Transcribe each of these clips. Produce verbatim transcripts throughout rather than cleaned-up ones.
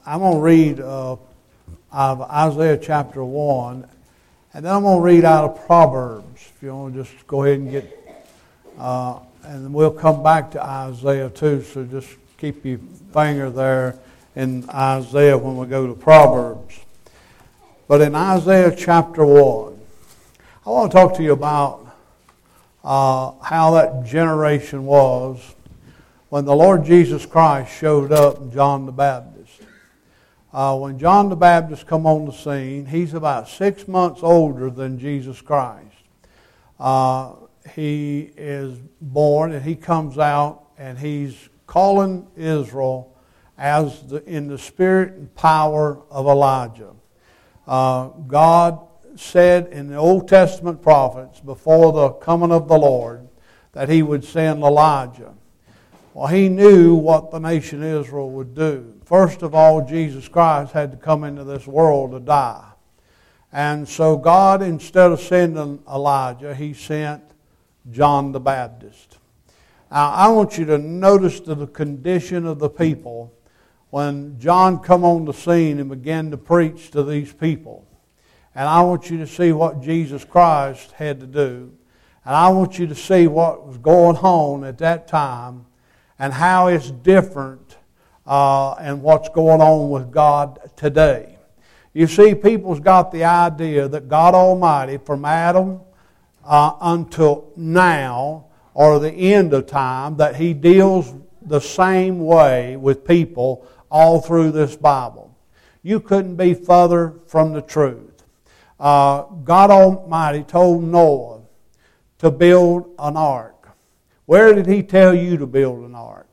I'm going to read uh, out of Isaiah chapter one, and then I'm going to read out of Proverbs. If you want to just go ahead and get, uh, and we'll come back to Isaiah too, so just keep your finger there in Isaiah when we go to Proverbs. But in Isaiah chapter one, I want to talk to you about uh, how that generation was when the Lord Jesus Christ showed up in John the Baptist. Uh, when John the Baptist come on the scene, he's about six months older than Jesus Christ. Uh, he is born and he comes out and he's calling Israel as the, in the spirit and power of Elijah. Uh, God said in the Old Testament prophets before the coming of the Lord that he would send Elijah. Well, he knew what the nation Israel would do. First of all, Jesus Christ had to come into this world to die. And so God, instead of sending Elijah, he sent John the Baptist. Now, I want you to notice the condition of the people when John come on the scene and began to preach to these people. And I want you to see what Jesus Christ had to do. And I want you to see what was going on at that time and how it's different uh, and what's going on with God today. You see, people's got the idea that God Almighty, from Adam uh, until now, or the end of time, that He deals the same way with people all through this Bible. You couldn't be further from the truth. Uh, God Almighty told Noah to build an ark. Where did He tell you to build an ark?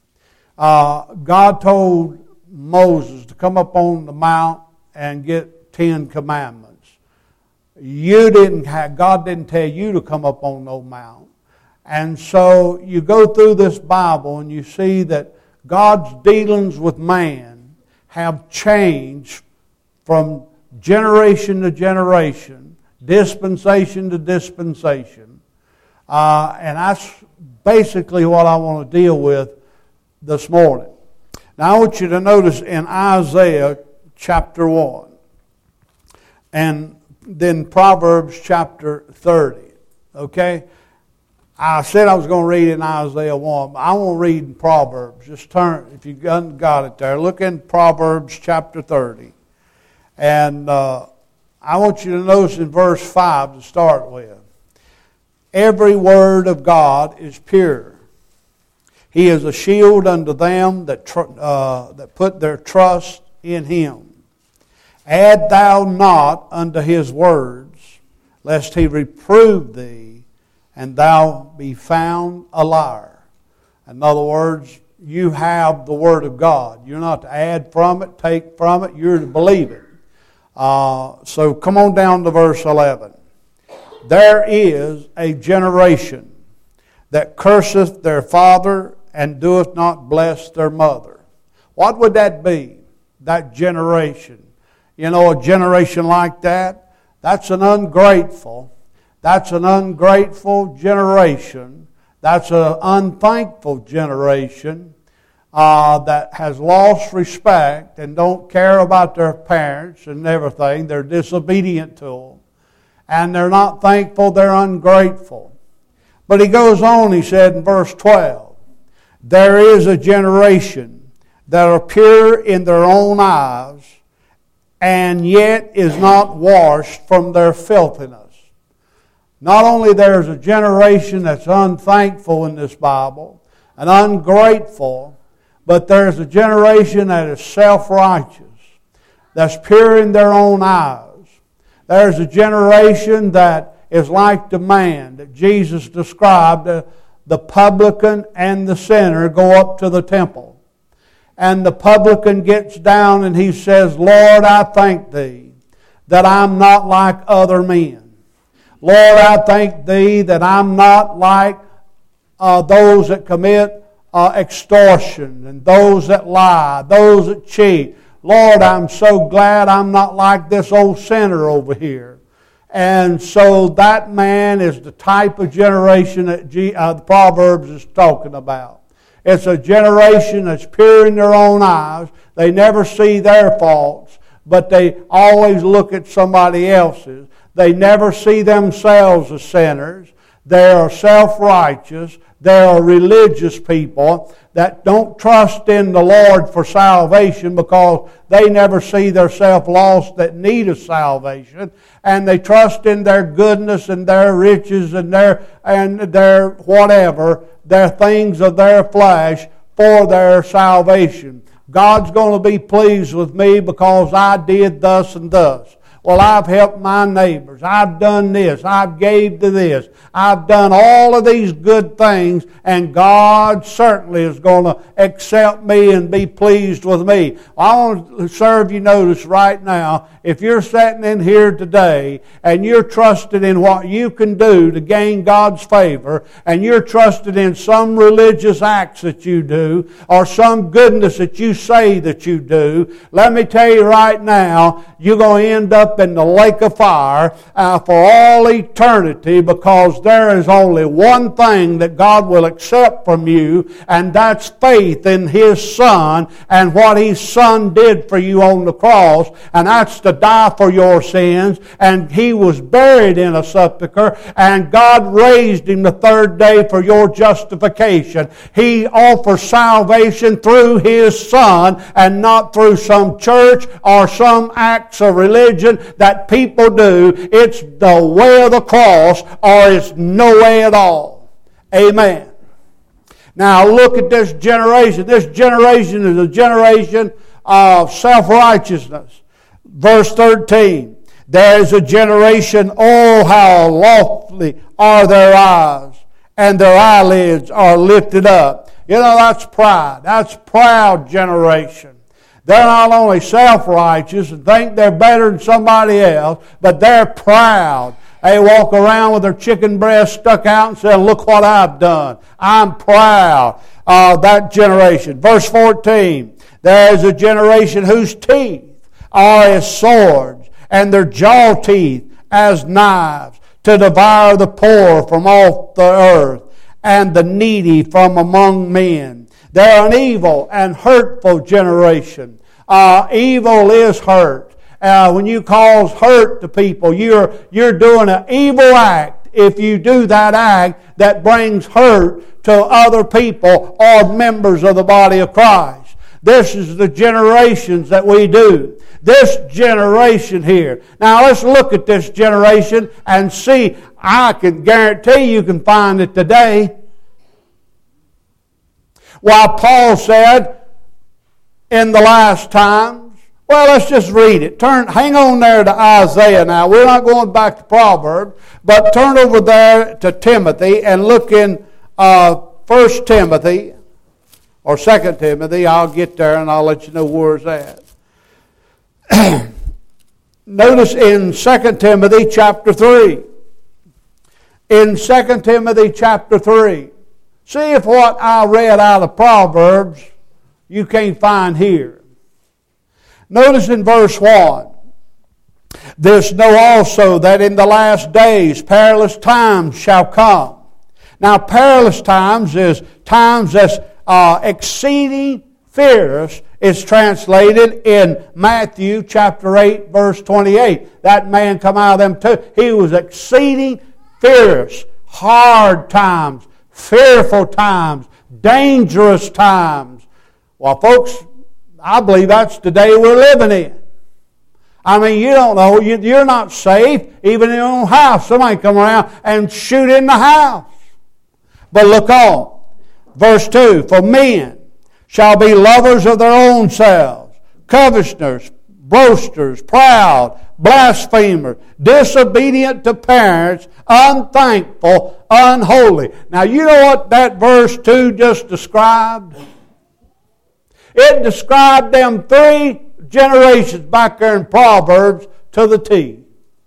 Uh, God told Moses to come up on the mount and get Ten Commandments. You didn't have, God didn't tell you to come up on no mount. And so you go through this Bible and you see that God's dealings with man have changed from generation to generation, dispensation to dispensation. Uh, and that's basically what I want to deal with this morning. Now I want you to notice in Isaiah chapter one and then Proverbs chapter thirty. Okay? I said I was going to read in Isaiah one, but I want to read in Proverbs. Just turn, if you haven't got it there, look in Proverbs chapter thirty. And uh, I want you to notice in verse five to start with. Every word of God is pure. He is a shield unto them that tr- uh, that put their trust in Him. Add thou not unto His words, lest He reprove thee, and thou be found a liar. In other words, you have the Word of God. You're not to add from it, take from it. You're to believe it. Uh, so come on down to verse eleven. There is a generation that curseth their father and doeth not bless their mother. What would that be? That generation. You know, a generation like that, that's an ungrateful, that's an ungrateful generation. That's an unthankful generation uh, that has lost respect and don't care about their parents and everything. They're disobedient to them. And they're not thankful, they're ungrateful. But he goes on, he said in verse twelve, there is a generation that are pure in their own eyes, and yet is not washed from their filthiness. Not only there's a generation that's unthankful in this Bible, and ungrateful, but there's a generation that is self-righteous, that's pure in their own eyes. There's a generation that is like the man that Jesus described, uh, the publican and the sinner go up to the temple. And the publican gets down and he says, Lord, I thank Thee that I'm not like other men. Lord, I thank Thee that I'm not like uh, those that commit uh, extortion and those that lie, those that cheat. Lord, I'm so glad I'm not like this old sinner over here. And so that man is the type of generation that G, uh, the Proverbs is talking about. It's a generation that's pure in their own eyes. They never see their faults, but they always look at somebody else's. They never see themselves as sinners. They are self-righteous. They are religious people that don't trust in the Lord for salvation because they never see themselves lost that need of salvation. And they trust in their goodness and their riches and their and their whatever, their things of their flesh for their salvation. God's going to be pleased with me because I did thus and thus. Well, I've helped my neighbors. I've done this. I've gave to this. I've done all of these good things, and God certainly is going to accept me and be pleased with me. I want to serve you notice right now, if you're sitting in here today and you're trusting in what you can do to gain God's favor, and you're trusting in some religious acts that you do, or some goodness that you say that you do, let me tell you right now, you're going to end up in the lake of fire uh, for all eternity, because there is only one thing that God will accept from you, and that's faith in His Son and what His Son did for you on the cross, and that's to die for your sins. And He was buried in a sepulcher, and God raised Him the third day for your justification. He offers salvation through His Son and not through some church or some acts of religion that people do. It's the way of the cross, or it's no way at all. Amen. Now look at this generation. This generation is a generation of self-righteousness. Verse thirteen. There is a generation, oh how lofty are their eyes, and their eyelids are lifted up. You know, that's pride. That's proud generation. They're not only self-righteous and think they're better than somebody else, but they're proud. They walk around with their chicken breast stuck out and say, look what I've done. I'm proud of that generation. Verse fourteen, there is a generation whose teeth are as swords, and their jaw teeth as knives, to devour the poor from off the earth, and the needy from among men. They're an evil and hurtful generation. Uh, evil is hurt. Uh, when you cause hurt to people, you're, you're doing an evil act if you do that act that brings hurt to other people or members of the body of Christ. This is the generations that we do. This generation here. Now let's look at this generation and see. I can guarantee you can find it today. While Paul said, in the last times, well, let's just read it. Turn, hang on there to Isaiah now. We're not going back to Proverbs, but turn over there to Timothy and look in uh, First Timothy or Second Timothy. I'll get there and I'll let you know where it's at. Notice in Second Timothy chapter three. In Second Timothy chapter three. See if what I read out of Proverbs you can't find here. Notice in verse one. This know also that in the last days perilous times shall come. Now perilous times is times that's uh, exceeding fierce. It's translated in Matthew chapter eight verse twenty-eight. That man come out of them too. He was exceeding fierce, hard times, fearful times, dangerous times. Well, folks, I believe that's the day we're living in. I mean, you don't know. You're not safe. Even in your own house, somebody come around and shoot in the house. But look on. Verse two, for men shall be lovers of their own selves, covetous, boasters, proud, blasphemers, disobedient to parents, unthankful, unholy. Now, you know what that verse two just described? It described them three generations back there in Proverbs to the T.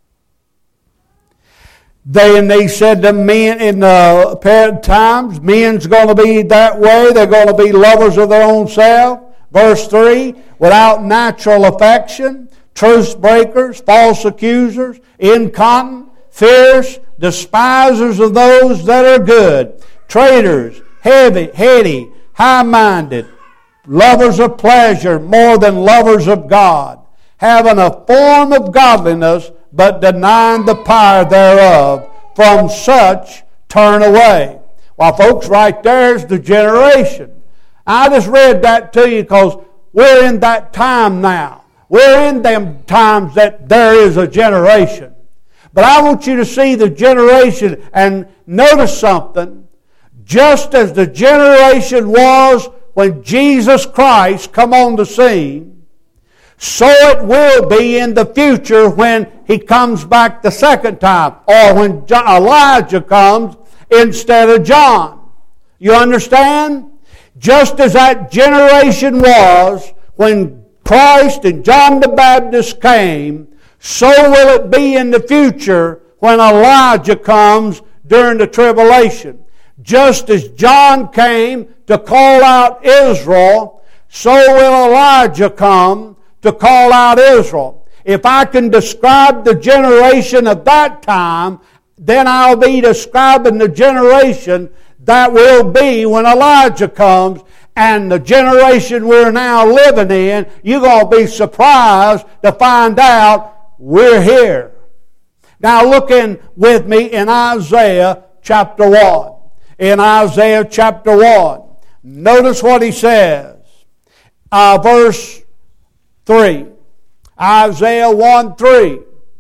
They and they said to men in the period times, men's going to be that way. They're going to be lovers of their own self. Verse three, without natural affection, truce breakers, false accusers, incontinent, fierce, despisers of those that are good, traitors, heavy, heady, high-minded, lovers of pleasure more than lovers of God, having a form of godliness, but denying the power thereof. From such turn away. Well, folks, right there's the generation. I just read that to you because we're in that time now. We're in them times that there is a generation. But I want you to see the generation and notice something. Just as the generation was when Jesus Christ come on the scene, so it will be in the future when He comes back the second time, or when Elijah comes instead of John. You understand? Just as that generation was when Christ and John the Baptist came, so will it be in the future when Elijah comes during the tribulation. Just as John came to call out Israel, so will Elijah come to call out Israel. If I can describe the generation of that time, then I'll be describing the generation that will be when Elijah comes. And the generation we're now living in, you're going to be surprised to find out we're here. Now look in with me in Isaiah chapter one. In Isaiah chapter one, notice what he says. Uh, verse three. Isaiah one three.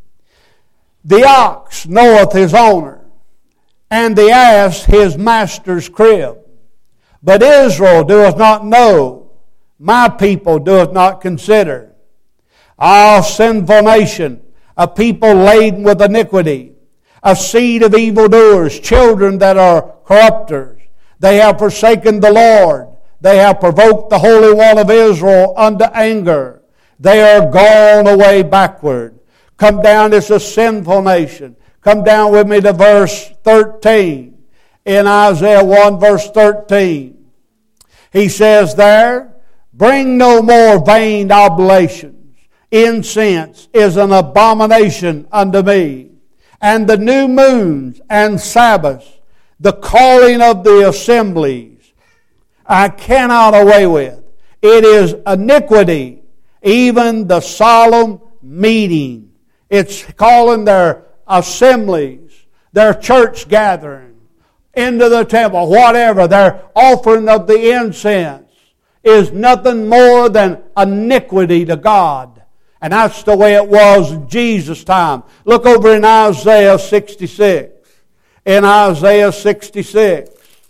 The ox knoweth his owner, and the ass his master's crib. But Israel doeth not know, my people doeth not consider. Ah, sinful nation, a people laden with iniquity, a seed of evildoers, children that are corrupters. They have forsaken the Lord. They have provoked the Holy One of Israel unto anger. They are gone away backward. Come down, it's a sinful nation. Come down with me to verse thirteen. In Isaiah one verse thirteen. He says there, bring no more vain oblations. Incense is an abomination unto me. And the new moons and Sabbaths, the calling of the assemblies, I cannot away with. It is iniquity, even the solemn meeting. It's calling their assemblies, their church gathering, into the temple, whatever. Their offering of the incense is nothing more than iniquity to God. And that's the way it was in Jesus' time. Look over in Isaiah sixty-six. In Isaiah sixty-six.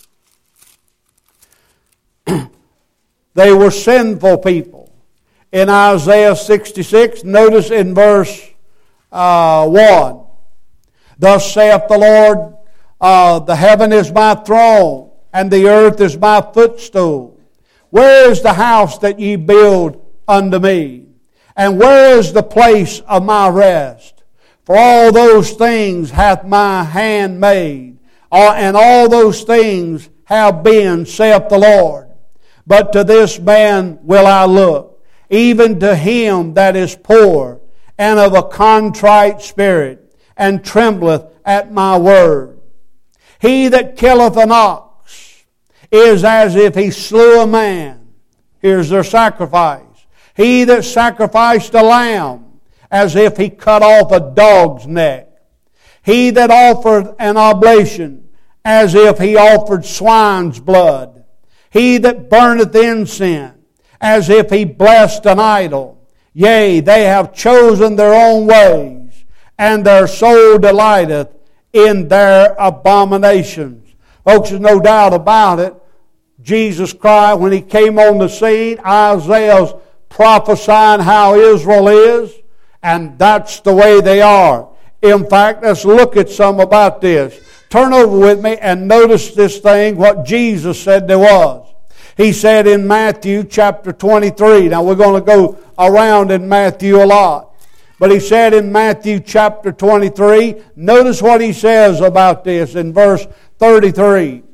They were sinful people. In Isaiah sixty-six, notice in verse uh, one. Thus saith the Lord, uh, the heaven is my throne, and the earth is my footstool. Where is the house that ye build unto me? And where is the place of my rest? For all those things hath my hand made, and all those things have been, saith the Lord. But to this man will I look, even to him that is poor, and of a contrite spirit, and trembleth at my word. He that killeth an ox is as if he slew a man. Here's their sacrifice. He that sacrificed a lamb, as if he cut off a dog's neck. He that offered an oblation, as if he offered swine's blood. He that burneth incense, as if he blessed an idol. Yea, they have chosen their own ways, and their soul delighteth in their abominations. Folks, there's no doubt about it. Jesus Christ, when He came on the scene, Isaiah's prophesying how Israel is, and that's the way they are. In fact, let's look at some about this. Turn over with me and notice this thing, what Jesus said there was. He said in Matthew chapter twenty-three, now we're going to go around in Matthew a lot, but He said in Matthew chapter twenty-three, notice what He says about this in verse thirty-three.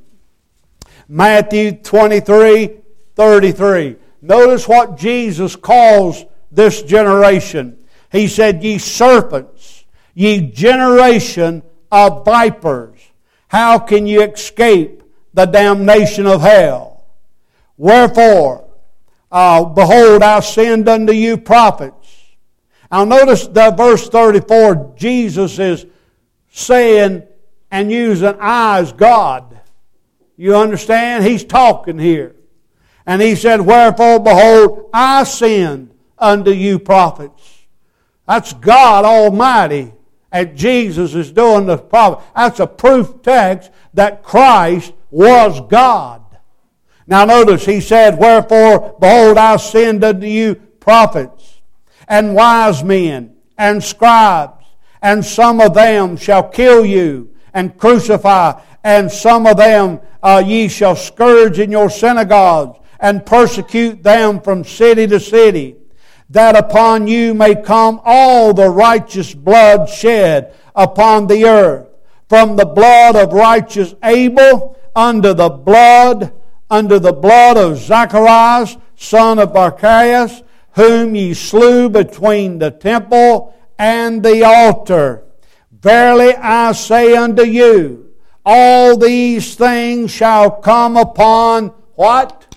Matthew twenty-three, thirty-three. Notice what Jesus calls this generation. He said, ye serpents, ye generation of vipers, how can you escape the damnation of hell? Wherefore, uh, behold, I send unto you prophets. Now notice the verse thirty-four, Jesus is saying and using I as God. You understand? He's talking here. And he said, wherefore, behold, I send unto you prophets. That's God Almighty. And Jesus is doing the prophet. That's a proof text that Christ was God. Now notice, he said, wherefore, behold, I send unto you prophets, and wise men, and scribes, and some of them shall kill you, and crucify, and some of them uh, ye shall scourge in your synagogues, and persecute them from city to city, that upon you may come all the righteous blood shed upon the earth, from the blood of righteous Abel unto the blood unto the blood of Zacharias, son of Barachias, whom ye slew between the temple and the altar. Verily I say unto you, all these things shall come upon what?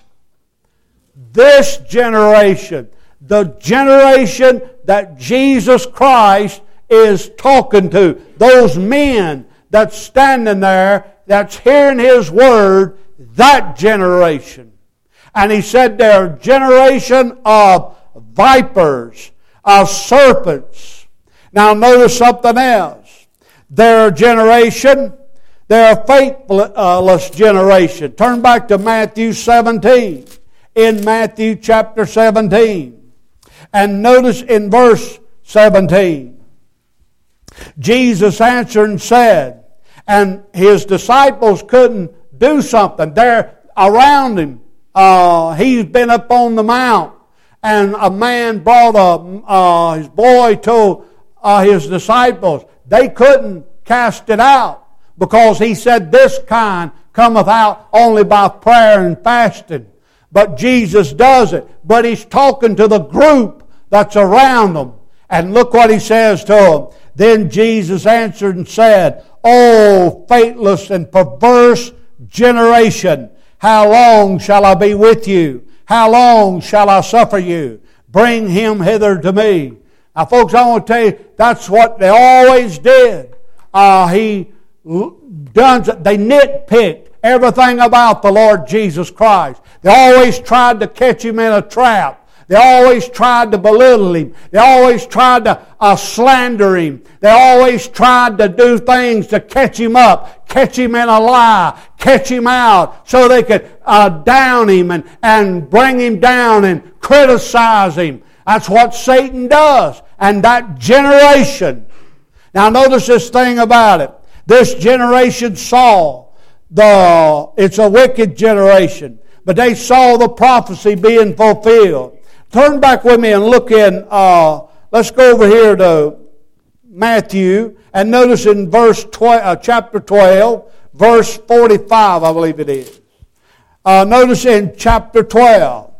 This generation. The generation that Jesus Christ is talking to. Those men that's standing there, that's hearing His Word, that generation. And He said they're a generation of vipers, of serpents. Now notice something else. They're a generation, they're a faithless generation. Turn back to Matthew seventeen. In Matthew chapter seventeen. And notice in verse seventeen. Jesus answered and said, and His disciples couldn't do something. They're around Him. Uh, he's been up on the mount. And a man brought a, uh, his boy to uh, his disciples. They couldn't cast it out because He said this kind cometh out only by prayer and fasting. But Jesus does it. But He's talking to the group that's around them. And look what He says to them. Then Jesus answered and said, O faithless and perverse generation, how long shall I be with you? How long shall I suffer you? Bring him hither to me. Now folks, I want to tell you, that's what they always did. Uh, he done, they nitpicked everything about the Lord Jesus Christ. They always tried to catch Him in a trap. They always tried to belittle Him. They always tried to uh, slander Him. They always tried to do things to catch Him up, catch Him in a lie, catch Him out, so they could uh, down Him and, and bring Him down and criticize Him. That's what Satan does. And that generation. Now notice this thing about it. This generation saw the, it's a wicked generation, but they saw the prophecy being fulfilled. Turn back with me and look in, uh, let's go over here to Matthew, and notice in verse twelve, uh, chapter twelve, verse forty-five, I believe it is. Uh, notice in chapter twelve,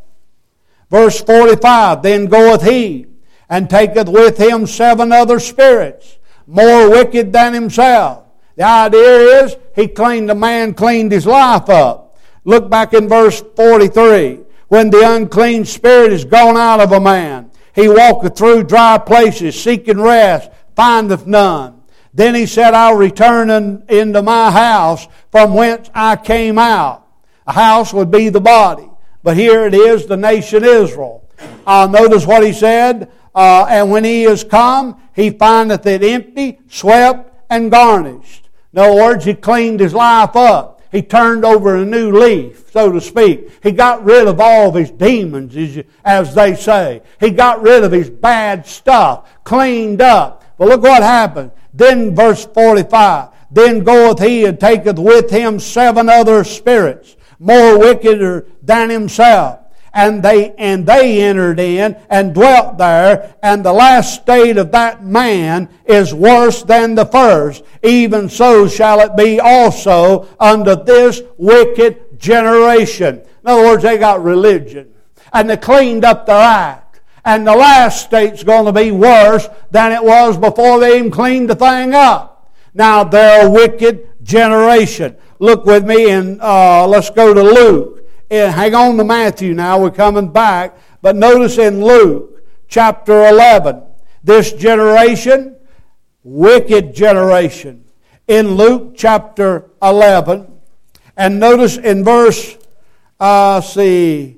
verse forty-five, then goeth he, and taketh with him seven other spirits, more wicked than himself. The idea is, he cleaned, the man cleaned his life up. Look back in verse forty-three. When the unclean spirit is gone out of a man, he walketh through dry places, seeking rest, findeth none. Then he said, I'll return in, into my house from whence I came out. A house would be the body. But here it is, the nation Israel. Uh, notice what he said. Uh, and when he is come, he findeth it empty, swept, and garnished. In other words, he cleaned his life up. He turned over a new leaf, so to speak. He got rid of all of his demons, as they say. He got rid of his bad stuff, cleaned up. But look what happened. Then verse forty-five. Then goeth he and taketh with him seven other spirits, more wickeder than himself. And they, and they entered in and dwelt there. And the last state of that man is worse than the first. Even so shall it be also unto this wicked generation. In other words, they got religion. And they cleaned up their act. And the last state's going to be worse than it was before they even cleaned the thing up. Now, they're a wicked generation. Look with me and uh, let's go to Luke. in, hang on to Matthew now, we're coming back, but notice in Luke chapter eleven, this generation, wicked generation. In Luke chapter eleven, and notice in verse, uh, see,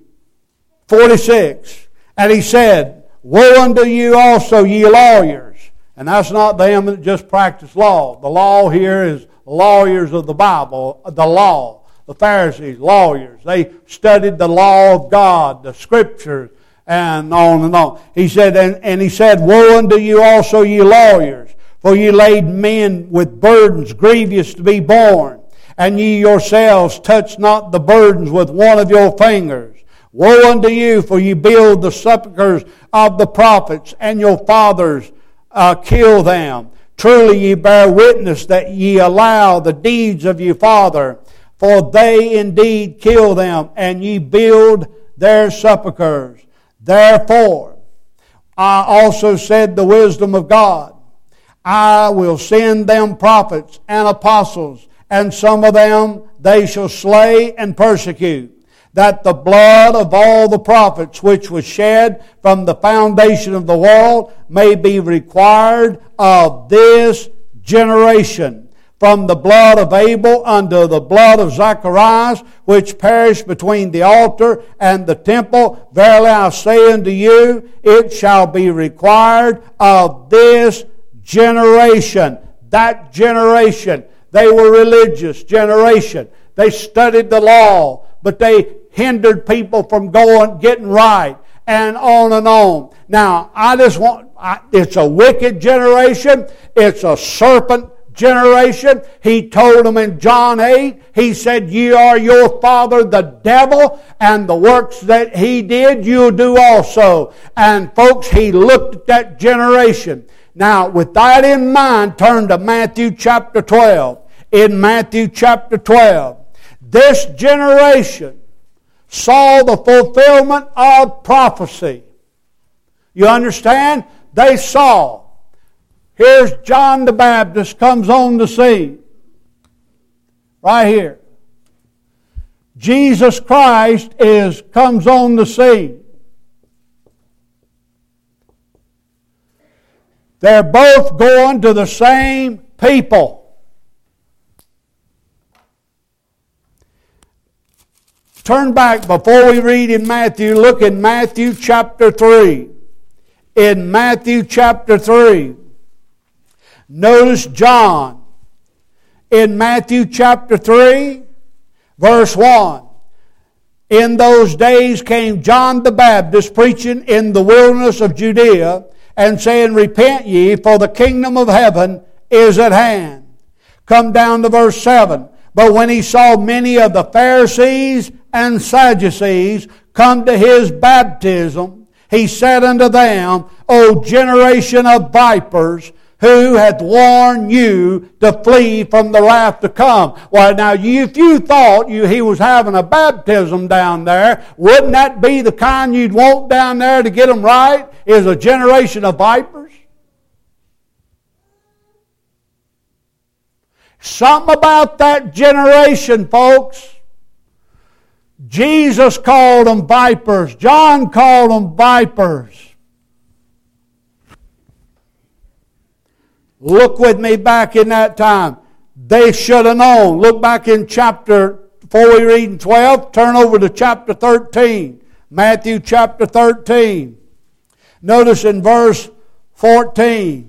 forty-six, and he said, woe unto you also, ye lawyers. And that's not them that just practice law. The law here is lawyers of the Bible, the law. The Pharisees, lawyers. They studied the law of God, the Scriptures, and on and on. He said, and, and he said, woe unto you also, ye lawyers, for ye laid men with burdens grievous to be borne, and ye yourselves touch not the burdens with one of your fingers. Woe unto you, for ye build the sepulchres of the prophets, and your fathers uh, kill them. Truly ye bear witness that ye allow the deeds of your father, for they indeed kill them, and ye build their sepulchres. Therefore, I also said the wisdom of God, I will send them prophets and apostles, and some of them they shall slay and persecute, that the blood of all the prophets which was shed from the foundation of the world may be required of this generation, from the blood of Abel unto the blood of Zacharias, which perished between the altar and the temple. Verily I say unto you, it shall be required of this generation. That generation, they were religious generation. They studied the law, but they hindered people from going, getting right, and on and on. Now, I just want, I, it's a wicked generation. It's a serpent generation. He told them in John eight, he said, ye are your father the devil, and the works that he did, you'll do also. And folks, he looked at that generation. Now, with that in mind, turn to Matthew chapter twelve. In Matthew chapter twelve, this generation saw the fulfillment of prophecy. You understand? They saw. Here's John the Baptist comes on the scene. Right here. Jesus Christ is comes on the scene. They're both going to the same people. Turn back before we read in Matthew. Look in Matthew chapter three. In Matthew chapter three. Notice John. In Matthew chapter three, verse one. In those days came John the Baptist preaching in the wilderness of Judea, and saying, repent ye, for the kingdom of heaven is at hand. Come down to verse seven. But when he saw many of the Pharisees and Sadducees come to his baptism, he said unto them, O generation of vipers, who hath warned you to flee from the wrath to come? Well, now, you, if you thought you, he was having a baptism down there, wouldn't that be the kind you'd want down there to get them right? Is a generation of vipers? Something about that generation, folks. Jesus called them vipers. John called them vipers. Look with me back in that time. They should have known. Look back in chapter, before we read in twelve, turn over to chapter thirteen. Matthew chapter thirteen. Notice in verse fourteen.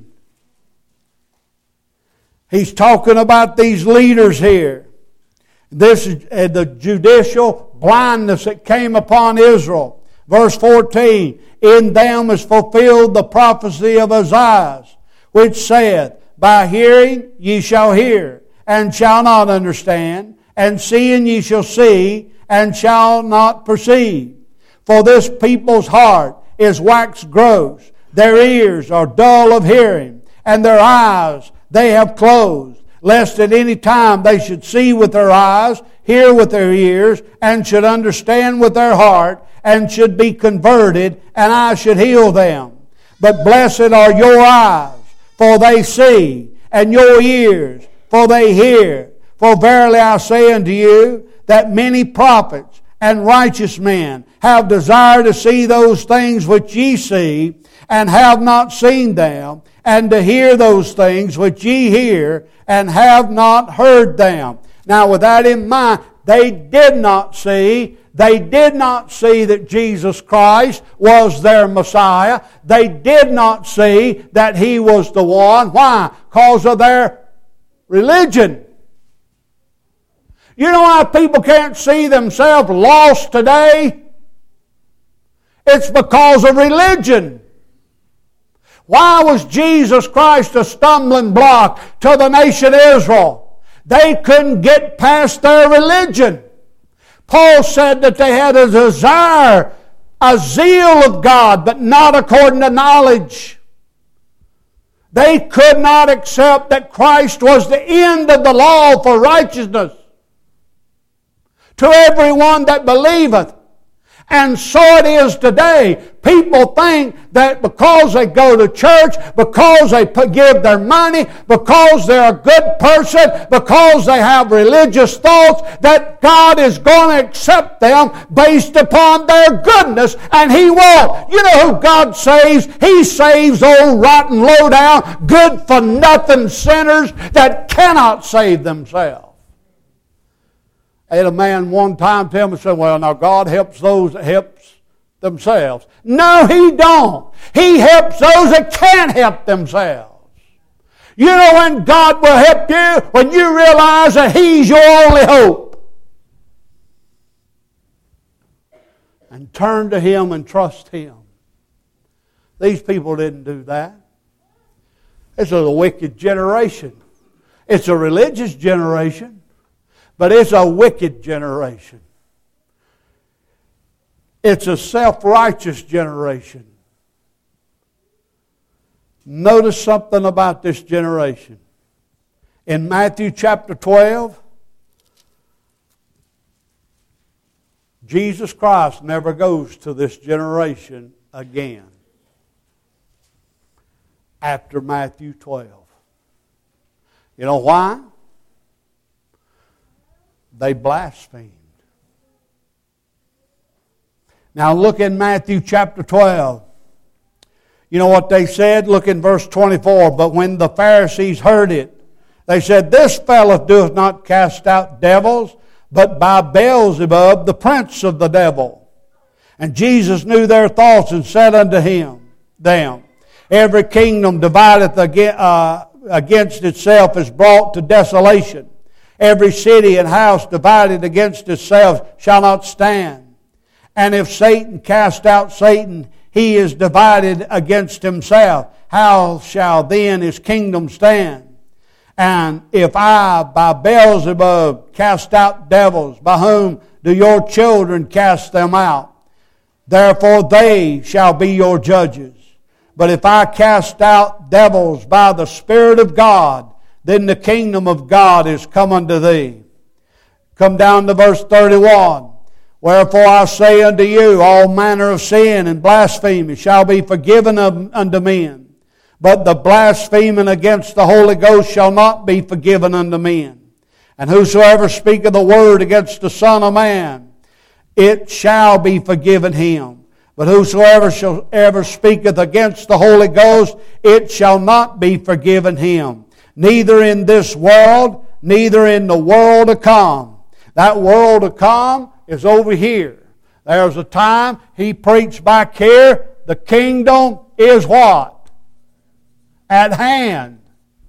He's talking about these leaders here. This is the judicial blindness that came upon Israel. Verse fourteen. In them is fulfilled the prophecy of Isaiah, which saith, by hearing ye shall hear, and shall not understand, and seeing ye shall see, and shall not perceive. For this people's heart is waxed gross, their ears are dull of hearing, and their eyes they have closed, lest at any time they should see with their eyes, hear with their ears, and should understand with their heart, and should be converted, and I should heal them. But blessed are your eyes, for they see, and your ears, for they hear. For verily I say unto you, that many prophets and righteous men have desired to see those things which ye see, and have not seen them, and to hear those things which ye hear, and have not heard them. Now with that in mind, they did not see, they did not see that Jesus Christ was their Messiah. They did not see that He was the one. Why? Because of their religion. You know why people can't see themselves lost today? It's because of religion. Why was Jesus Christ a stumbling block to the nation of Israel? They couldn't get past their religion. Paul said that they had a desire, a zeal of God, but not according to knowledge. They could not accept that Christ was the end of the law for righteousness to everyone that believeth. And so it is today. People think that because they go to church, because they give their money, because they're a good person, because they have religious thoughts, that God is going to accept them based upon their goodness, and He won't. You know who God saves? He saves old rotten, low-down, good-for-nothing sinners that cannot save themselves. I had a man one time tell me, said, well, now God helps those that helps themselves. No, He don't. He helps those that can't help themselves. You know when God will help you? When you realize that He's your only hope. And turn to Him and trust Him. These people didn't do that. This is a wicked generation. It's a religious generation. But it's a wicked generation. It's a self-righteous generation. Notice something about this generation. In Matthew chapter twelve, Jesus Christ never goes to this generation again after Matthew twelve. You know why? They blasphemed. Now look in Matthew chapter twelve. You know what they said? Look in verse twenty-four. But when the Pharisees heard it, they said, this fellow doeth not cast out devils, but by Beelzebub, the prince of the devil. And Jesus knew their thoughts and said unto him, them, every kingdom divideth against itself is brought to desolation. Every city and house divided against itself shall not stand. And if Satan cast out Satan, he is divided against himself. How shall then his kingdom stand? And if I by Beelzebub cast out devils, by whom do your children cast them out? Therefore they shall be your judges. But if I cast out devils by the Spirit of God, then the kingdom of God is come unto thee. Come down to verse thirty-one. Wherefore I say unto you, all manner of sin and blasphemy shall be forgiven unto men. But the blaspheming against the Holy Ghost shall not be forgiven unto men. And whosoever speaketh the word against the Son of Man, it shall be forgiven him. But whosoever shall ever speaketh against the Holy Ghost, it shall not be forgiven him. Neither in this world, neither in the world to come. That world to come is over here. There's a time he preached back here. The kingdom is what? At hand.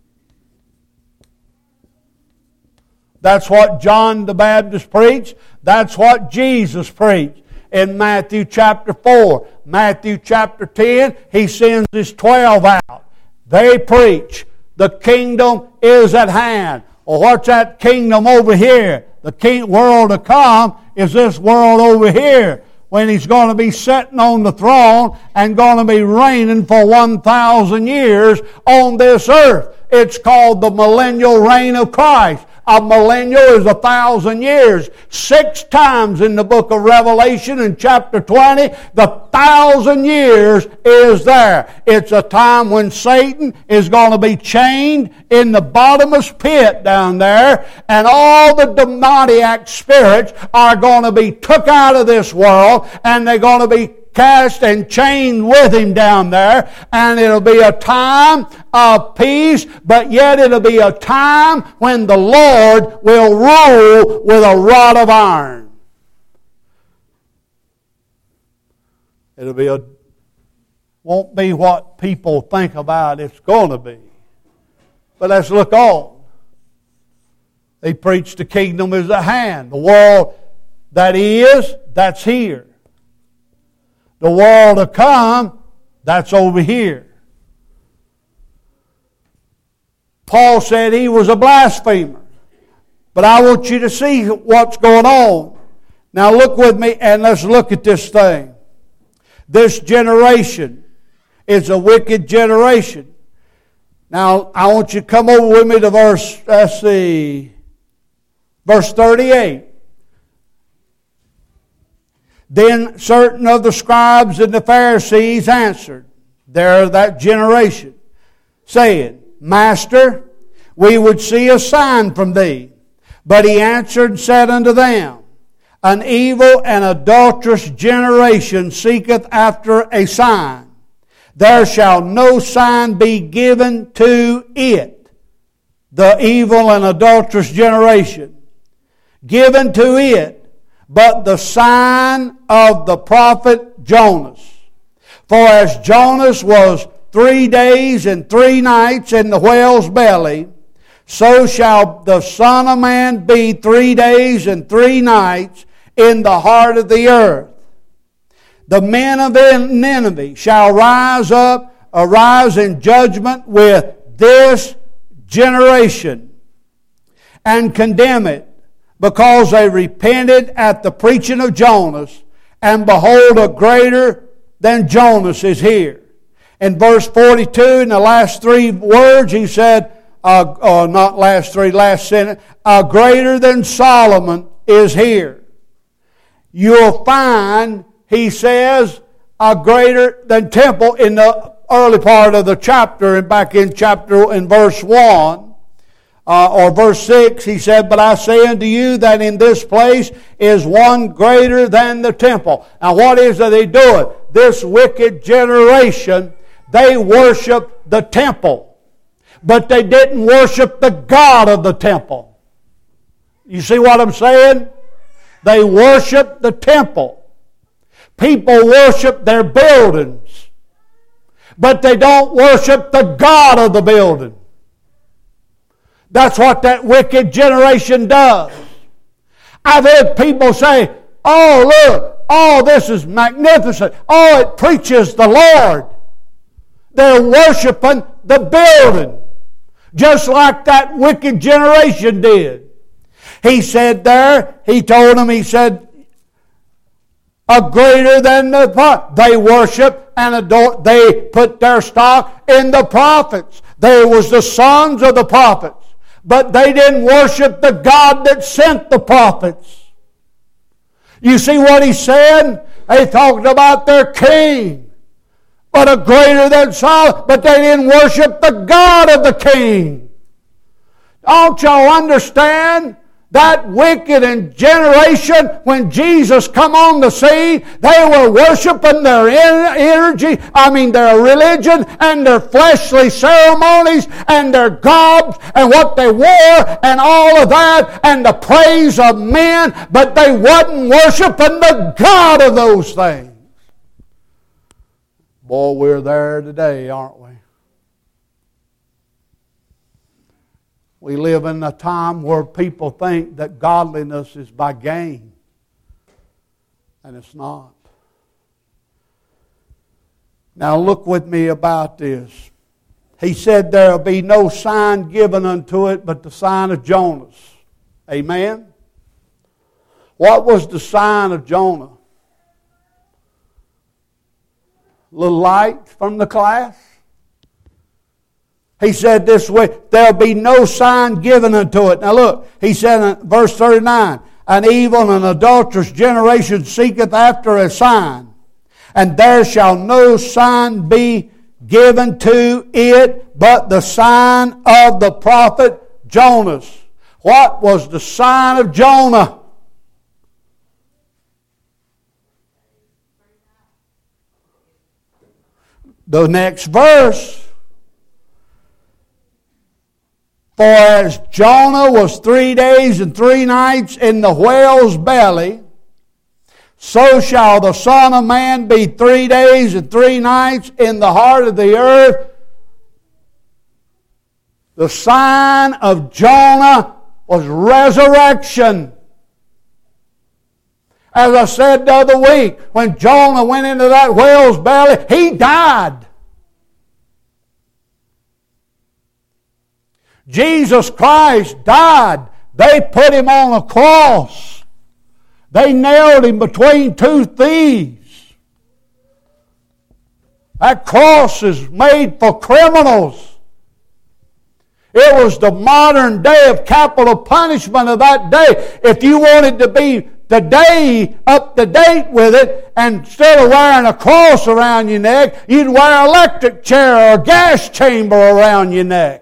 That's what John the Baptist preached. That's what Jesus preached in Matthew chapter four. Matthew chapter ten, he sends his twelve out. They preach. The kingdom is at hand. Well, what's that kingdom over here? The king, world to come is this world over here, when He's going to be sitting on the throne and going to be reigning for one thousand years on this earth. It's called the millennial reign of Christ. A millennial is a thousand years. Six times in the book of Revelation in chapter twenty, the thousand years is there. It's a time when Satan is going to be chained in the bottomless pit down there, and all the demoniac spirits are going to be took out of this world, and they're going to be cast and chained with him down there, and it'll be a time of peace, but yet it'll be a time when the Lord will rule with a rod of iron. It'll be a won't be what people think about it's going to be. But let's look on. He preached the kingdom is at hand. The world that is, that's here. The world to come, that's over here. Paul said he was a blasphemer. But I want you to see what's going on. Now look with me and let's look at this thing. This generation is a wicked generation. Now I want you to come over with me to verse, let's see, verse thirty-eight. Then certain of the scribes and the Pharisees answered, they're that generation, saying, Master, we would see a sign from thee. But he answered and said unto them, An evil and adulterous generation seeketh after a sign. There shall no sign be given to it. The evil and adulterous generation. Given to it. But the sign of the prophet Jonas. For as Jonas was three days and three nights in the whale's belly, so shall the Son of Man be three days and three nights in the heart of the earth. The men of Nineveh shall rise up, arise in judgment with this generation, and condemn it, because they repented at the preaching of Jonas, and behold, a greater than Jonas is here. In verse forty-two, in the last three words, he said, uh, uh, not last three, last sentence, a greater than Solomon is here. You'll find, he says, a greater than temple in the early part of the chapter, and back in chapter, in verse one. Uh, or verse six, he said, But I say unto you that in this place is one greater than the temple. Now what is it they do? This wicked generation, they worship the temple. But they didn't worship the God of the temple. You see what I'm saying? They worship the temple. People worship their buildings. But they don't worship the God of the building. That's what that wicked generation does. I've heard people say, oh, look, oh, this is magnificent. Oh, it preaches the Lord. They're worshiping the building, just like that wicked generation did. He said there, he told them, he said, a greater than the, they worship and adore, they put their stock in the prophets. They was the sons of the prophets. But they didn't worship the God that sent the prophets. You see what he said? They talked about their king. But a greater than Saul. But they didn't worship the God of the king. Don't y'all understand? That wicked generation, when Jesus come on the scene, they were worshiping their energy, I mean their religion and their fleshly ceremonies and their gobs and what they wore and all of that and the praise of men, but they wasn't worshiping the God of those things. Boy, we're there today, aren't we? We live in a time where people think that godliness is by gain. And it's not. Now look with me about this. He said there will be no sign given unto it but the sign of Jonas. Amen? What was the sign of Jonah? A little light from the class? He said this way, there'll be no sign given unto it. Now look, he said in verse thirty-nine, an evil and adulterous generation seeketh after a sign, and there shall no sign be given to it but the sign of the prophet Jonas. What was the sign of Jonah? The next verse. For as Jonah was three days and three nights in the whale's belly, so shall the Son of Man be three days and three nights in the heart of the earth. The sign of Jonah was resurrection. As I said the other week, when Jonah went into that whale's belly, he died. Jesus Christ died. They put him on a cross. They nailed him between two thieves. That cross is made for criminals. It was the modern day of capital punishment of that day. If you wanted to be today up to date with it, and instead of wearing a cross around your neck, you'd wear an electric chair or a gas chamber around your neck.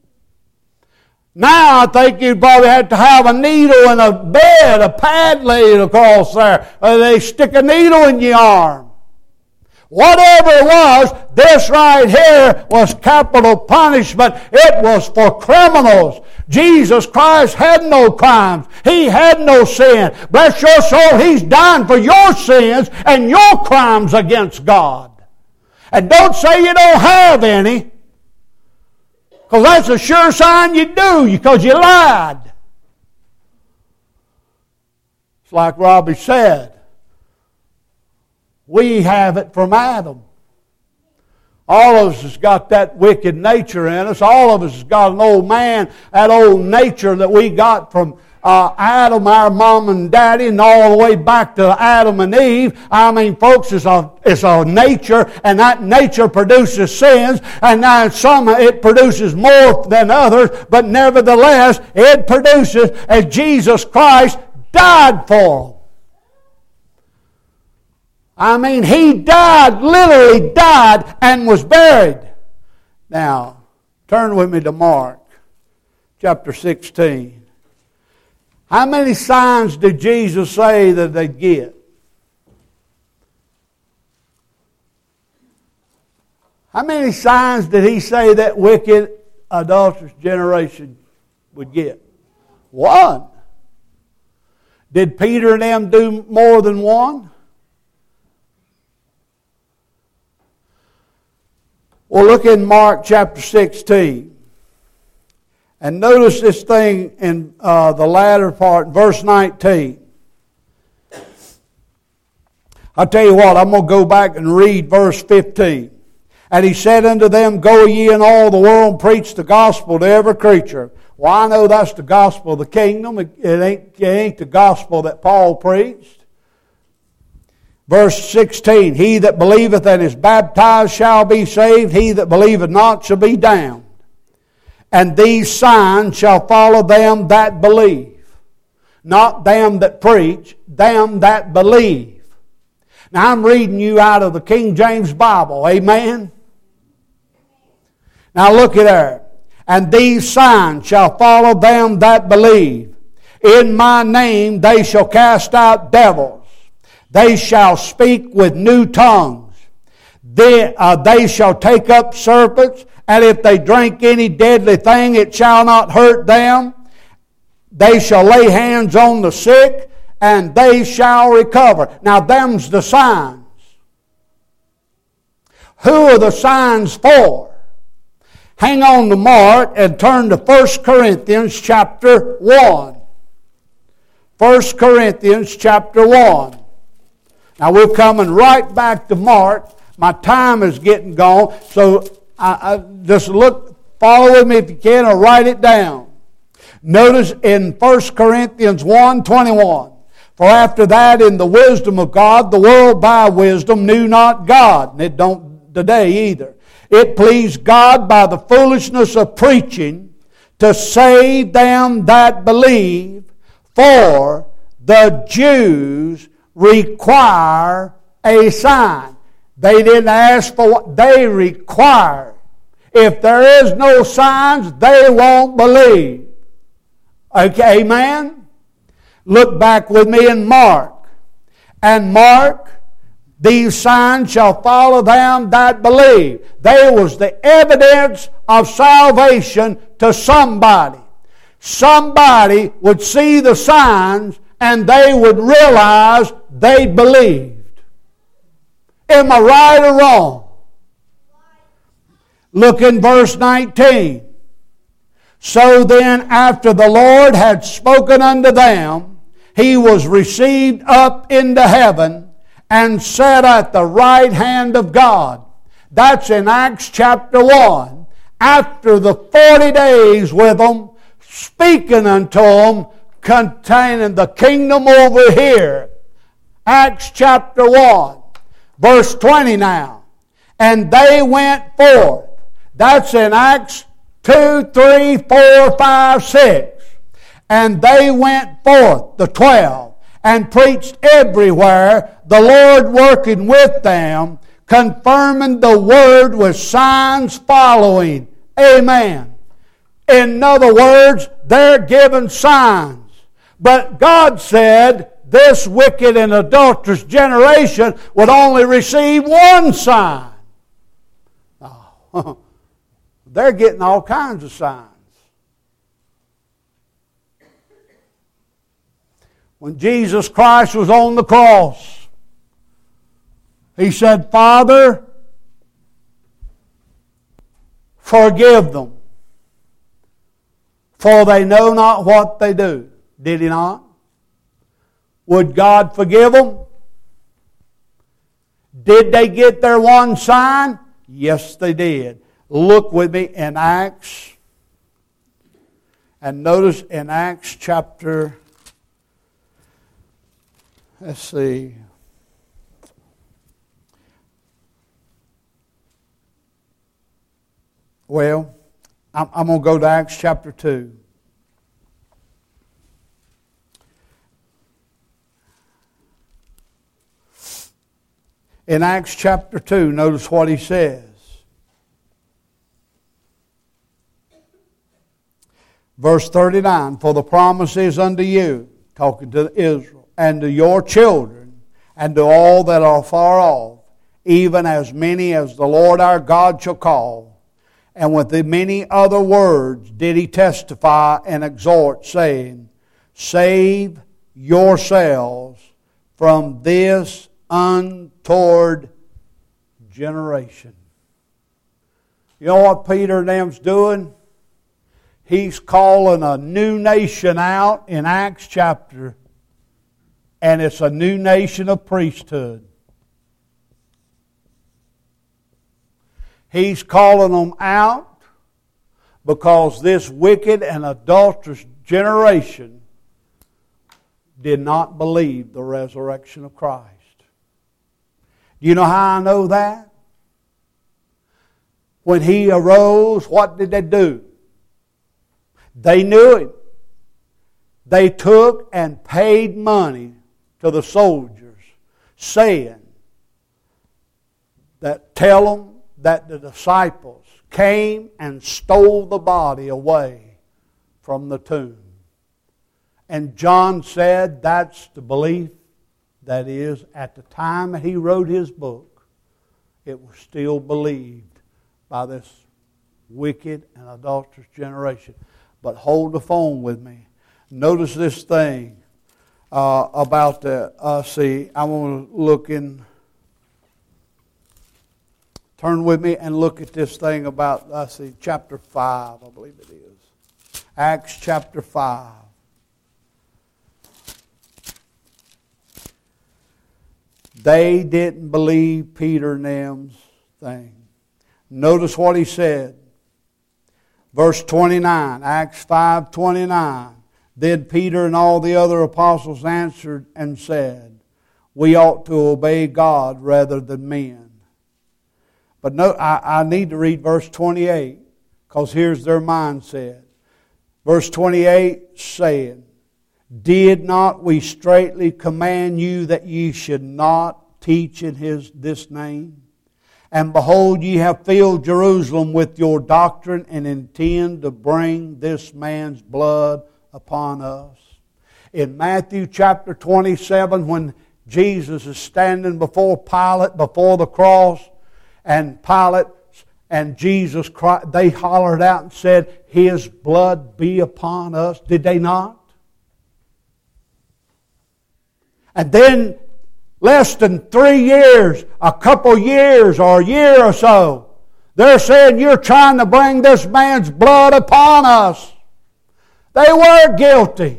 Now I think you'd probably have to have a needle in a bed, a pad laid across there, or they stick a needle in your arm. Whatever it was, this right here was capital punishment. It was for criminals. Jesus Christ had no crimes. He had no sin. Bless your soul, He's dying for your sins and your crimes against God. And don't say you don't have any, because that's a sure sign you do, because you lied. It's like Robbie said. We have it from Adam. All of us has got that wicked nature in us. All of us has got an old man, that old nature that we got from uh, Adam, our mom and daddy, and all the way back to Adam and Eve. I mean, folks, it's a, it's a nature, and that nature produces sins, and now some it produces more than others, but nevertheless, it produces, as Jesus Christ died for them. I mean, He died, literally died, and was buried. Now, turn with me to Mark, chapter sixteen. How many signs did Jesus say that they'd get? How many signs did He say that wicked, adulterous generation would get? One. Did Peter and them do more than one? Well, look in Mark chapter sixteen. And notice this thing in uh, the latter part, verse nineteen. I'll tell you what, I'm going to go back and read verse fifteen. And He said unto them, Go ye in all the world and preach the gospel to every creature. Well, I know that's the gospel of the kingdom. It ain't, it ain't the gospel that Paul preached. Verse sixteen, He that believeth and is baptized shall be saved. He that believeth not shall be damned. And these signs shall follow them that believe. Not them that preach, them that believe. Now I'm reading you out of the King James Bible. Amen? Now look at there. And these signs shall follow them that believe. In my name they shall cast out devils. They shall speak with new tongues. They, uh, they shall take up serpents, and if they drink any deadly thing, it shall not hurt them. They shall lay hands on the sick, and they shall recover. Now, them's the signs. Who are the signs for? Hang on to Mark and turn to First Corinthians chapter one. First Corinthians chapter one. Now we're coming right back to Mark. My time is getting gone, so I, I just look, follow with me if you can, or write it down. Notice in First Corinthians one twenty-one, For after that in the wisdom of God, the world by wisdom knew not God. And it don't today either. It pleased God by the foolishness of preaching to save them that believe, for the Jews require a sign. They didn't ask for what they required. If there is no signs, they won't believe. Okay, amen? Look back with me in Mark. And Mark, these signs shall follow them that believe. There was the evidence of salvation to somebody. Somebody would see the signs and they would realize they believed. Am I right or wrong? Look in verse nineteen. So then, after the Lord had spoken unto them, He was received up into heaven and sat at the right hand of God. That's in Acts chapter one. After the forty days with them, speaking unto them, containing the kingdom over here. Acts chapter one, verse twenty now. And they went forth. That's in Acts two, three, four, five, six. And they went forth, the twelve, and preached everywhere, the Lord working with them, confirming the word with signs following. Amen. In other words, they're given signs. But God said this wicked and adulterous generation would only receive one sign. Oh, they're getting all kinds of signs. When Jesus Christ was on the cross, He said, Father, forgive them, for they know not what they do. Did He not? Would God forgive them? Did they get their one sign? Yes, they did. Look with me in Acts. And notice in Acts chapter, let's see. Well, I'm, I'm going to go to Acts chapter two. In Acts chapter two, notice what he says. Verse thirty-nine, for the promise is unto you, talking to Israel, and to your children, and to all that are far off, even as many as the Lord our God shall call. And with the many other words did he testify and exhort, saying, save yourselves from this untoward generation. You know what Peter and them's doing? He's calling a new nation out in Acts chapter, and it's a new nation of priesthood. He's calling them out because this wicked and adulterous generation did not believe the resurrection of Christ. Do you know how I know that? When He arose, what did they do? They knew it. They took and paid money to the soldiers, saying that, tell them that the disciples came and stole the body away from the tomb. And John said that's the belief that is, at the time that he wrote his book, it was still believed by this wicked and adulterous generation. But hold the phone with me. Notice this thing uh, about the, uh, see, I want to look in, turn with me and look at this thing about, uh, see, chapter five, I believe it is. Acts chapter five. They didn't believe Peter and them's thing. Notice what he said. Verse twenty-nine, Acts five twenty-nine. Then Peter and all the other apostles answered and said, we ought to obey God rather than men. But no, I, I need to read verse twenty-eight, because here's their mindset. Verse twenty-eight saying, Did not we straitly command you that ye should not teach in his this name? And behold, ye have filled Jerusalem with your doctrine, and intend to bring this man's blood upon us. In Matthew chapter twenty-seven, when Jesus is standing before Pilate, before the cross, and Pilate and Jesus cried, they hollered out and said, His blood be upon us. Did they not? And then less than three years, a couple years or a year or so, they're saying, You're trying to bring this man's blood upon us. They were guilty.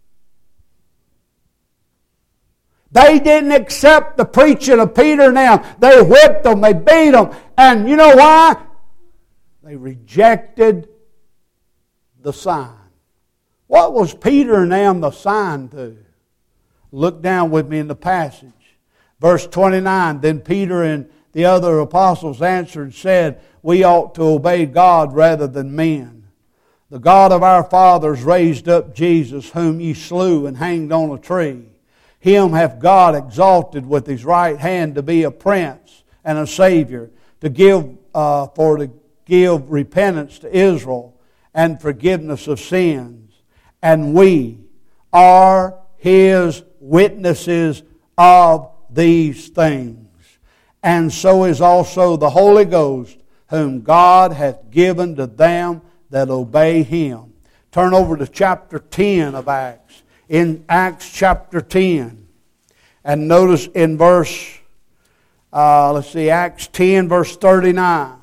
They didn't accept the preaching of Peter and them. They whipped them, they beat them. And you know why? They rejected the sign. What was Peter and them the sign to? Look down with me in the passage. Verse twenty-nine, Then Peter and the other apostles answered and said, We ought to obey God rather than men. The God of our fathers raised up Jesus, whom ye slew and hanged on a tree. Him hath God exalted with His right hand to be a prince and a Savior, to give uh, for to give repentance to Israel and forgiveness of sins. And we are His witnesses of these things. And so is also the Holy Ghost, whom God hath given to them that obey Him. Turn over to chapter ten of Acts. In Acts chapter ten. And notice in verse, uh, let's see, Acts ten verse thirty-nine.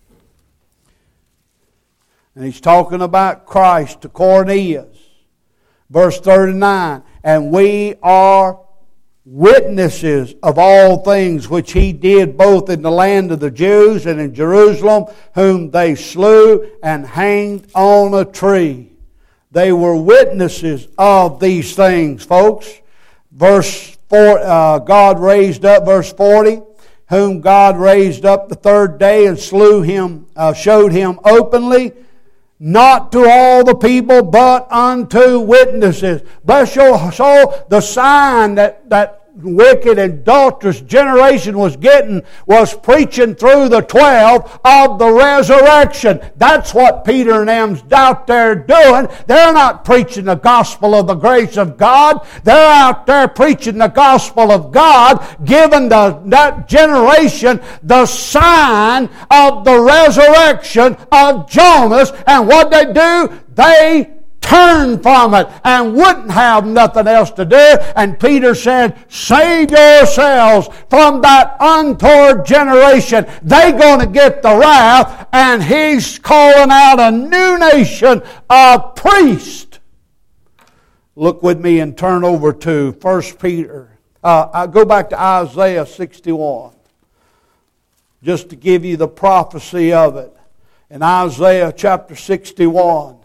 And he's talking about Christ to Cornelius. Verse thirty-nine. And we are witnesses of all things which He did both in the land of the Jews and in Jerusalem, whom they slew and hanged on a tree. They were witnesses of these things, folks. Verse four, uh, God raised up, verse forty, whom God raised up the third day and slew him, uh, showed him openly, not to all the people, but unto witnesses. Bless your soul, the sign that, that wicked and adulterous generation was getting was preaching through the twelve of the resurrection. That's what Peter and them's out there doing. They're not preaching the gospel of the grace of God. They're out there preaching the gospel of God, giving the, that generation the sign of the resurrection of Jonas. And what they do? They turned from it and wouldn't have nothing else to do. And Peter said, Save yourselves from that untoward generation. They're going to get the wrath. And he's calling out a new nation of priests. Look with me and turn over to First Peter. Uh, I'll go back to Isaiah sixty-one. Just to give you the prophecy of it. In Isaiah chapter sixty-one.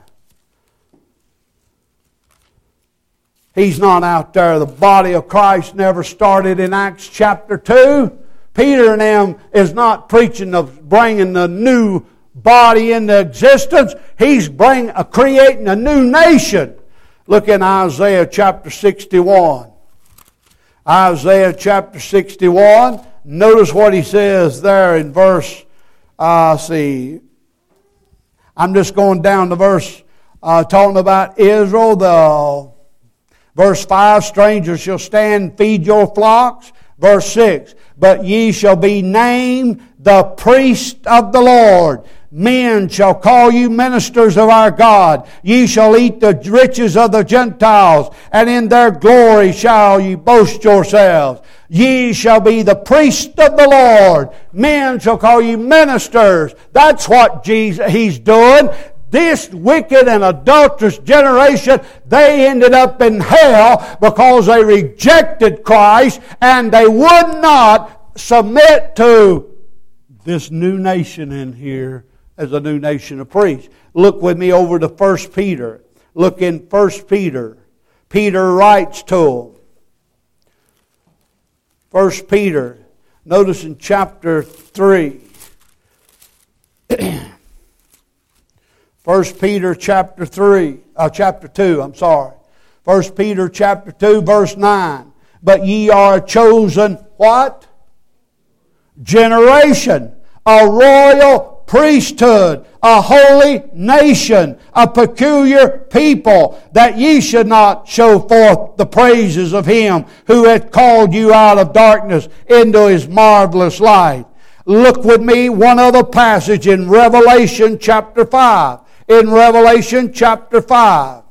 He's not out there. The body of Christ never started in Acts chapter two. Peter and them is not preaching of bringing the new body into existence. He's bring, uh, creating a new nation. Look in Isaiah chapter sixty-one. Isaiah chapter sixty-one. Notice what he says there in verse, uh, see, I'm just going down to verse, uh, talking about Israel, the verse five, strangers shall stand, feed your flocks. Verse six, but ye shall be named the priest of the Lord. Men shall call you ministers of our God. Ye shall eat the riches of the Gentiles, and in their glory shall ye boast yourselves. Ye shall be the priest of the Lord. Men shall call you ministers. That's what Jesus, He's doing. This wicked and adulterous generation, they ended up in hell because they rejected Christ and they would not submit to this new nation in here as a new nation of priests. Look with me over to First Peter. Look in First Peter. Peter writes to them. First Peter, notice in chapter three. First Peter chapter three, uh, chapter two, I'm sorry. First Peter chapter two, verse nine. But ye are a chosen what? Generation, a royal priesthood, a holy nation, a peculiar people, that ye should not show forth the praises of Him who hath called you out of darkness into His marvelous light. Look with me one other passage in Revelation chapter five. In Revelation chapter five.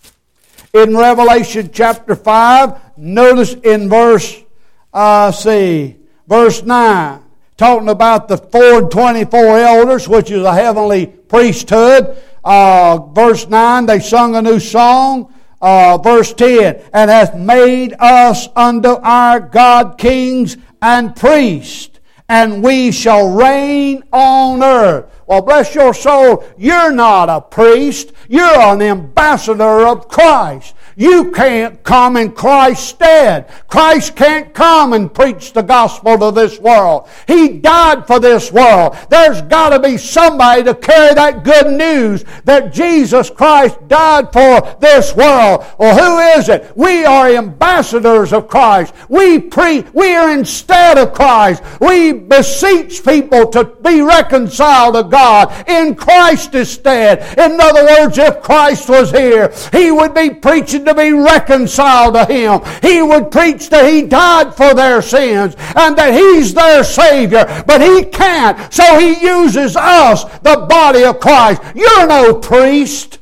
In Revelation chapter five, notice in verse, uh, see, verse nine, talking about the four and twenty-four elders, which is a heavenly priesthood. Uh, verse nine, they sung a new song. Uh, verse ten, and hath made us unto our God kings and priests, and we shall reign on earth. Well, bless your soul, you're not a priest. You're an ambassador of Christ. You can't come in Christ's stead. Christ can't come and preach the gospel to this world. He died for this world. There's got to be somebody to carry that good news that Jesus Christ died for this world. Well, who is it? We are ambassadors of Christ. We pre, we are instead of Christ. We beseech people to be reconciled to God in Christ's stead. In other words, if Christ was here, He would be preaching to be reconciled to Him. He would preach that He died for their sins and that He's their Savior. But He can't, so He uses us, the body of Christ. You're no priest.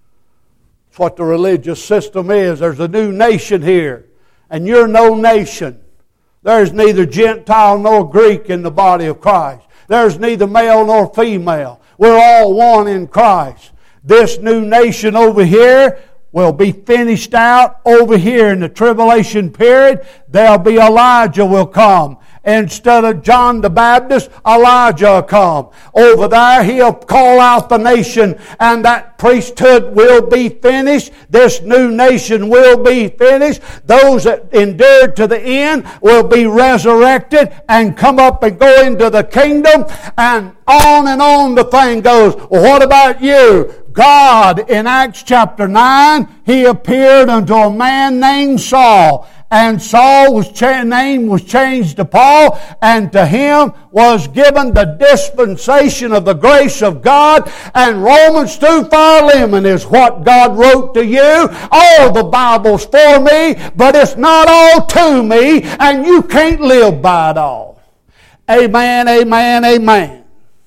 That's what the religious system is. There's a new nation here, and you're no nation. There's neither Gentile nor Greek in the body of Christ. There's neither male nor female. We're all one in Christ. This new nation over here will be finished out over here in the tribulation period. There'll be Elijah will come. Instead of John the Baptist, Elijah will come. Over there, he'll call out the nation, and that priesthood will be finished. This new nation will be finished. Those that endured to the end will be resurrected and come up and go into the kingdom. And on and on the thing goes. Well, what about you? God, in Acts chapter nine, He appeared unto a man named Saul. And Saul was cha- name was changed to Paul, and to him was given the dispensation of the grace of God. And Romans two Philemon is what God wrote to you. All the Bible's for me, but it's not all to me, and you can't live by it all. Amen, amen, amen.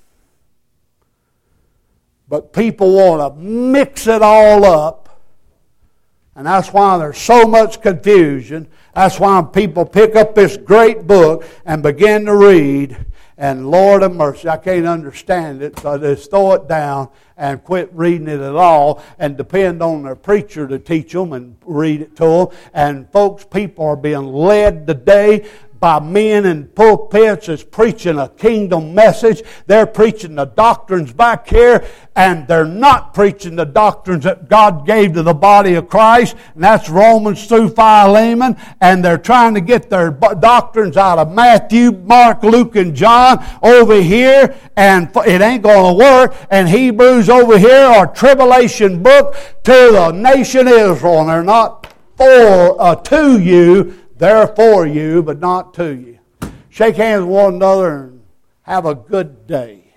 But people want to mix it all up. And that's why there's so much confusion. That's why people pick up this great book and begin to read. And Lord of mercy, I can't understand it, so I just throw it down and quit reading it at all and depend on their preacher to teach them and read it to them. And folks, people are being led today by men in pulpits is preaching a kingdom message. They're preaching the doctrines back here, and they're not preaching the doctrines that God gave to the body of Christ. And that's Romans through Philemon. And they're trying to get their doctrines out of Matthew, Mark, Luke, and John over here, and it ain't going to work. And Hebrews over here are tribulation book to the nation Israel, and they're not for uh, to you. They're for you, but not to you. Shake hands with one another and have a good day.